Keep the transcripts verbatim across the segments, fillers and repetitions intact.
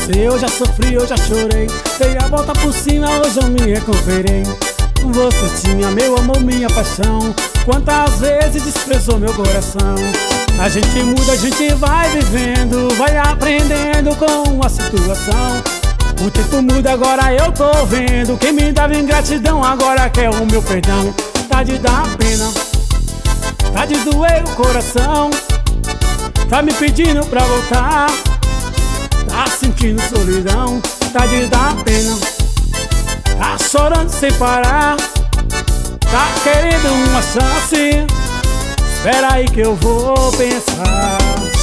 você eu já sofri, eu já chorei. Dei a volta por cima, hoje eu me recuperei. Você tinha meu amor, minha paixão. Quantas vezes desprezou meu coração. A gente muda, a gente vai vivendo, vai aprendendo com a situação. O tempo muda, agora eu tô vendo. Quem me dava ingratidão agora quer o meu perdão. Tá de dar pena, tá de doer o coração. Tá me pedindo pra voltar, tá sentindo solidão. Tá de dar pena, tá chorando sem parar. Tá querendo uma chance, espera aí que eu vou pensar.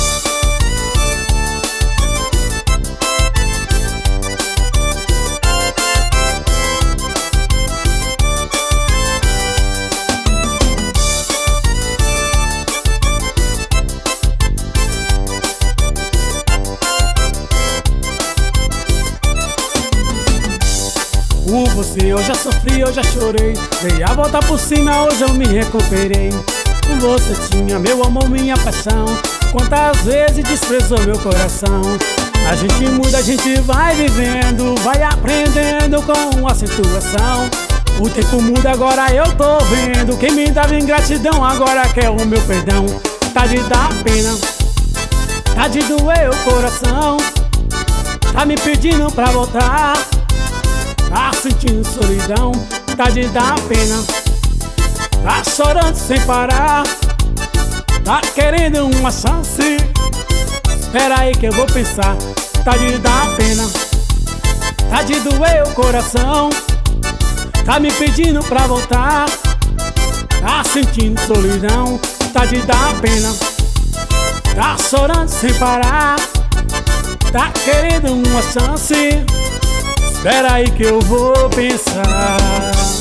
Por você eu já sofri, eu já chorei. Dei a volta por cima, hoje eu me recuperei. Você tinha meu amor, minha paixão. Quantas vezes desprezou meu coração. A gente muda, a gente vai vivendo, vai aprendendo com a situação. O tempo muda, agora eu tô vendo. Quem me dava ingratidão agora quer o meu perdão. Tá de dar pena, tá de doer o coração. Tá me pedindo pra voltar, tá sentindo solidão. Tá de dar pena, tá chorando sem parar. Tá querendo uma chance, espera aí que eu vou pensar. Tá de dar pena, tá de doer o coração. Tá me pedindo pra voltar, tá sentindo solidão. Tá de dar pena, tá chorando sem parar. Tá querendo uma chance, espera aí que eu vou pensar.